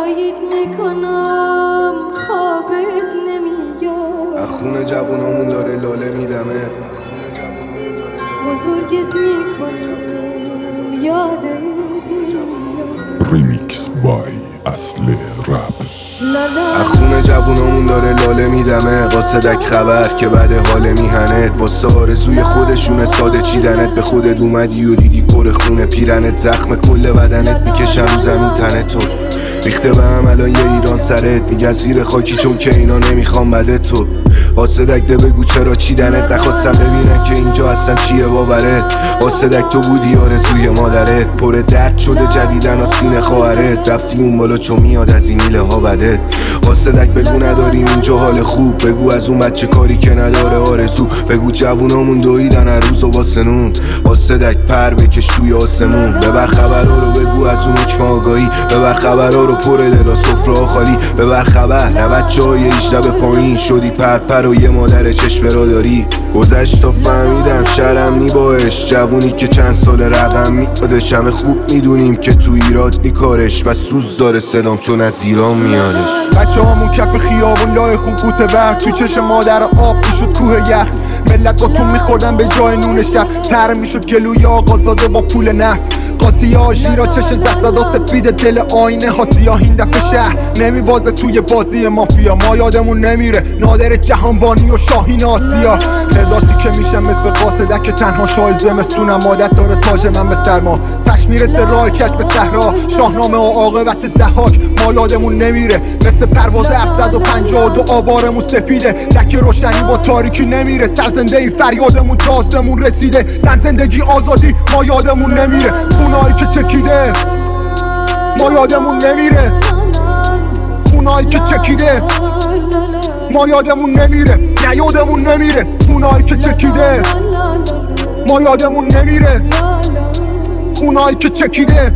تایید میکنم خوابت نمیاد، خون جوونامون داره لاله میدمه، بزرگت میکنم یادت نمیاد. ریمیکس بای اصل رپ. خون جوونامون داره لاله میدمه، واسه دک خبر که بعد حال میهنت، واسه آرزوی خودشونه ساده چیدنت، به خودت اومدی و دیدی پر خونه پیرنت، زخم کل بدنت میکشن رو زمین تنت تو ریخته به هم الان یه ایران سرت، میگن زیر خاکی چون که اینا نمیخوام بده تو، واسه دک ده بگو چرا چیدنت، نخواستم ببینن که اینجا اصلا چیه باورت، واسه دک تو بودی آرزوی مادرت، پر درد شده جدیدن و سینه خواهرت، رفتی اون بالا چون میاد از این میله ها بدت، واسه دک بگو نداریم اینجا حال خوب، بگو از اون بچه کاری که نداره آرزو، بگو جوونامون دویدن هر روز و واسه نون، واسه دک پر بکش توی آسمون، ببر خبرها رو بگو از اون حکم آگاهی، ببر خبرها رو پر دلا سفره خالی، ببر خبر 90 جای 18 به پایین شدی پر و یه مادر چشم براداری، گذشت تا فهمیدم شرم نیباش، جوونی که چند سال رقم میادش، همه خوب میدونیم که تو ایراد نیکارش و سوز داره صدام چون از ایران میادش. بچه هامون کف خیابون لای خون قوطه برق، تو چشم مادر آب میشد کوه یخ، ملت قطون میخوردن به جای نون شب، تر میشد گلوی آقازاده با پول نفت، قاطی ها شیرا چش جسد و سفید دل آینه ها سیاه، این دفعه شهر نمیبازه توی بازی مافیا، ما یادمون نمیره نادر جهانبانی و شاهین آسیا، هزار تیکه میشم مثل قاصدک که تنها شای زمستونم، عادت داره تاج من به سرما، تش میرسه راه کج به صحرا، شاهنامه و عاقبت ضحاک ما یادمون نمیره، مثل پرواز 752 آوارمون سفیده، لکه روشنی با تاریکی نمیره، سرزنده ای فریادمون تا آسمون رسیده، زن زندگی آزادی ما یادمون نمیره، خونایی که چکیده ما یادمون نمیره، خونایی که چکیده ما یادمون نمیره، نه یادمون نمیره، خونایی که چکیده ما یادمون نمیره، خونایی که چکیده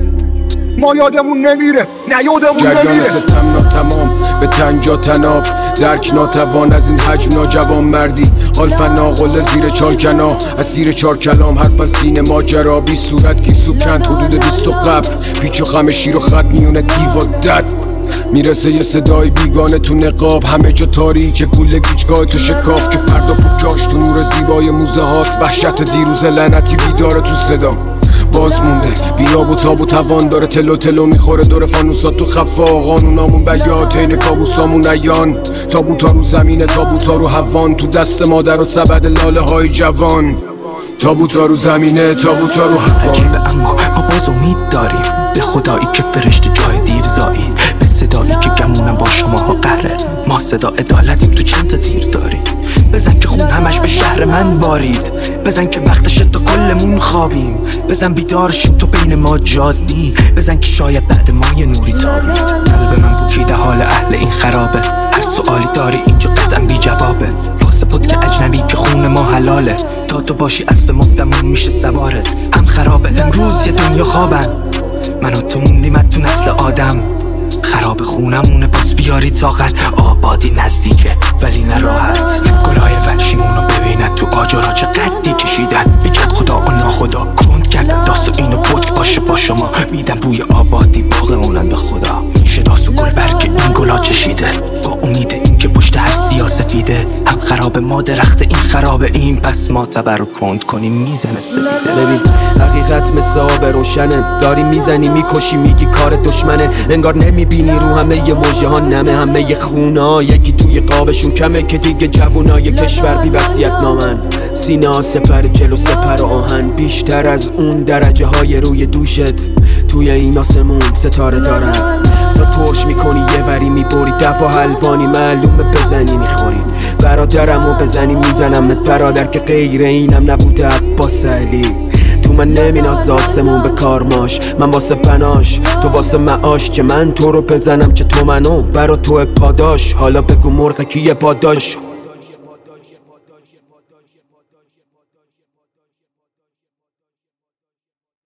ما یادمون نمیره، نه یادمون نمیره. ستم ناتمام به تنجا تناب، درک ناتوان از این حجم ناجوان مردی، حال فناقل زیر چالکنا، اسیر چار کلام حرف از دین ماجرا، بی صورت گیسو کند حدود 20 قبر، پیچ و خم شیر و خط میونه دیو و دد، میرسه یه صدای بیگانه تو نقاب، همه جا تاریکه کوله گیجگاه تو شکاف، که فردا پوکاش تو نور زیبای موزه هاست، وحشت دیروز لعنتی بیداره تو صدا، باز مونده بیاب و تاب و توان داره، تلو تلو میخوره دور فانوسات تو خفا، قانونامون بیات این کابوسامون عیان، تابوتا رو زمینه تابوتا رو هوان، تو دست مادر و سبد لاله های جوان، تابوتا رو زمینه تابوتا رو هوان. عجیبه اما ما باز امید داریم به خدایی که فرشته جای دیو زایید، به صدایی که گمونم با شماها قهره، ما صدا عدالتیم تو چند تا تیر داریم، بزن که خون همش به شهر من بارید، بزن که وقتشه تا کلمون خوابیم، بزن بیدار شیم تو بین ما جازی، بزن که شاید بعد ما یه نوری تابید، قلب من بوکیده حال اهل این خرابه، هر سوالی داری اینجا قطعا بی جوابه، واسه پد که اجنبی که خون ما حلاله، تا تو باشی اسب مفتمون میشه سوارت، هم خرابه امروز یه دنیا خوابن، من و تو موندیم تو نسل آدم، خراب خونمونه باز بیاری طاقت، آبادی نزدیکه ولی نه راحت، گلای وحشیمونو ببیند تو آجرها چه قدی کشیدن، بگرد خدا و ناخدا کند کردن داست و اینو پتک باشه با شما، میدن بوی آبادی باغمونن به خدا، میشه داست و گل برگ این گلا چشیده، با امید این که پشت هر سیاسفیده، هم خراب ما درخت این خراب این، پس ما تبر رو کند کنیم میزنه سپیده. ببین حقیقت مثل آب روشنه، داری میزنی میکشی میگی کار دشمنه، انگار نمیبینی رو همه ی موجه ها نمه، همه ی خونه ها یکی توی قابشون کمه، که دیگه جوونای کشور بی وصیت نامن، سینه ها سپر جلو سپر آهن، بیشتر از اون درجه های روی دوشت توی این آسمون ستاره دارن، تا ترش میکنی یه وری میبری دفا حلوانی معلومه بزنی میخوری، برادرمو بزنی میزنمت برادر که غیر اینم نبوده عباس علی، تو من نمیناز آسمون به کارماش، من واسه پناش تو واسه معاش، که من تو رو بزنم که تو منو برا تو پاداش، حالا بگو مرغ کیه پاداش.